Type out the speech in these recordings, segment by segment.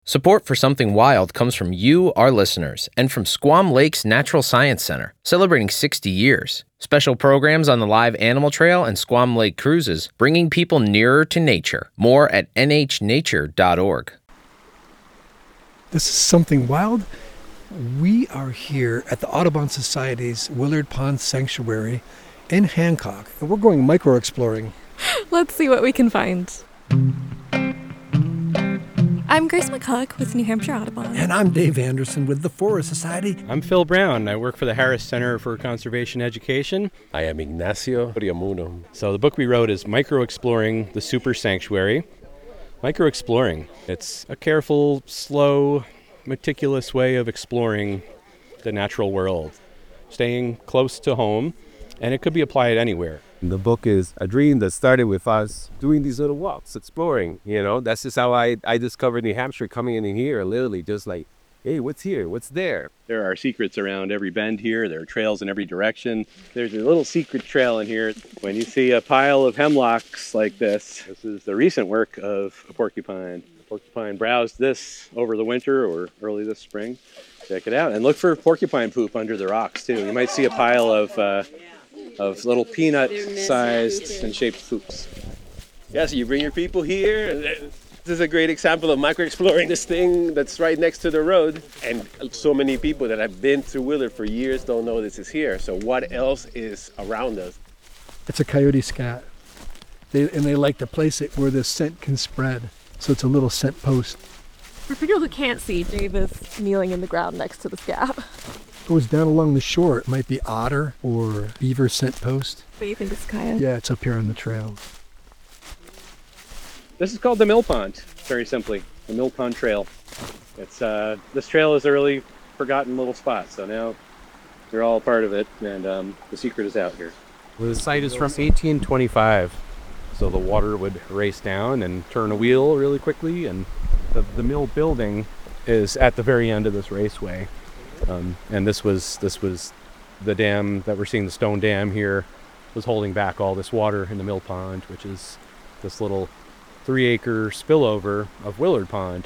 Support for Something Wild comes from you, our listeners, and from Squam Lake's Natural Science Center, celebrating 60 years. Special programs on the live animal trail and Squam Lake cruises, bringing people nearer to nature. More at nhnature.org. This is Something Wild. We are here at the Audubon Society's Willard Pond Sanctuary in Hancock, and we're going micro-exploring. Let's see what we can find. I'm Grace McCulloch with New Hampshire Audubon. And I'm Dave Anderson with the Forest Society. I'm Phil Brown. I work for the Harris Center for Conservation Education. I am Ignacio Riamuno. So the book we wrote is Micro-Exploring the Super Sanctuary. Micro-exploring, it's a careful, slow, meticulous way of exploring the natural world, staying close to home, and it could be applied anywhere. The book is a dream that started with us doing these little walks, exploring, That's just how I discovered New Hampshire, coming in here, literally just like, hey, what's here? What's there? There are secrets around every bend here. There are trails in every direction. There's a little secret trail in here. When you see a pile of hemlocks like this is the recent work of a porcupine. The porcupine browsed this over the winter or early this spring. Check it out. And look for porcupine poop under the rocks, too. You might see a pile of little peanut-sized and shaped poops. Yeah, so you bring your people here. This is a great example of micro-exploring this thing that's right next to the road. And so many people that have been through Willard for years don't know this is here. So what else is around us? It's a coyote scat. They like to place it where the scent can spread. So it's a little scent post. For people who can't see, Dave is kneeling in the ground next to the scat. Goes down along the shore. It might be otter or beaver scent post. What do you think it's coyote? Yeah, it's up here on the trail. This is called the Mill Pond, very simply, the Mill Pond Trail. It's this trail is a really forgotten little spot, so now we're all part of it, and the secret is out here. Well, the site is from 1825, so the water would race down and turn a wheel really quickly, and the mill building is at the very end of this raceway. And this was the dam that we're seeing, the stone dam here, was holding back all this water in the Mill Pond, which is this little 3-acre spillover of Willard Pond.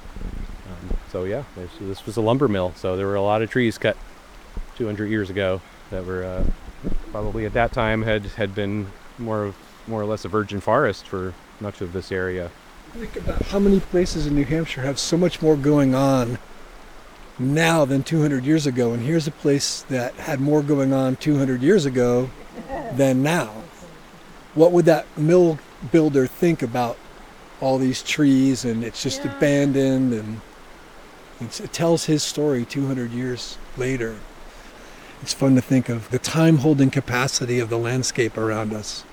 So yeah, this was a lumber mill, so there were a lot of trees cut 200 years ago that were probably at that time had been more or less a virgin forest for much of this area. Think about how many places in New Hampshire have so much more going on now than 200 years ago, and here's a place that had more going on 200 years ago than now. What would that mill builder think about all these trees, and it's just abandoned, and it tells his story 200 years later. It's fun to think of the time-holding capacity of the landscape around us.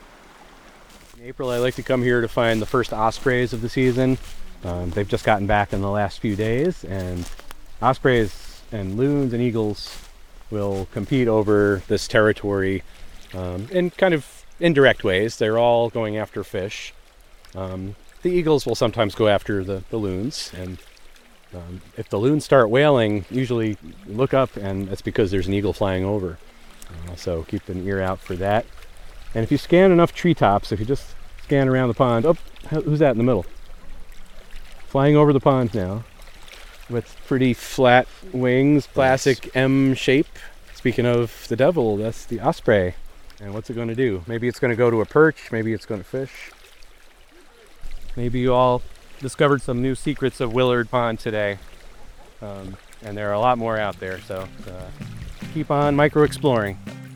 In April, I like to come here to find the first ospreys of the season. They've just gotten back in the last few days, and ospreys and loons and eagles will compete over this territory in kind of indirect ways. They're all going after fish. The eagles will sometimes go after the loons, and if the loons start wailing, usually look up and it's because there's an eagle flying over. So keep an ear out for that. And if you scan enough treetops, if you just scan around the pond, who's that in the middle? Flying over the pond now with pretty flat wings, classic M shape. Speaking of the devil, that's the osprey. And what's it going to do? Maybe it's going to go to a perch, maybe it's going to fish. Maybe you all discovered some new secrets of Willard Pond today. And there are a lot more out there, so keep on micro-exploring.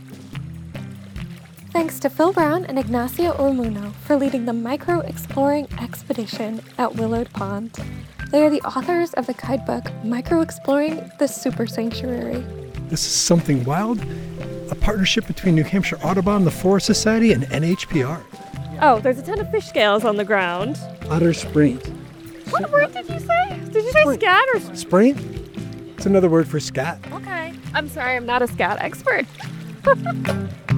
Thanks to Phil Brown and Ignacio Riamuno for leading the micro-exploring expedition at Willard Pond. They are the authors of the guidebook Micro-Exploring the Super Sanctuary. This is Something Wild, a partnership between New Hampshire Audubon, the Forest Society, and NHPR. Oh, there's a ton of fish scales on the ground. Otter spraint. What word did you say? Did you say scat or... Spraint? It's another word for scat. Okay. I'm sorry, I'm not a scat expert.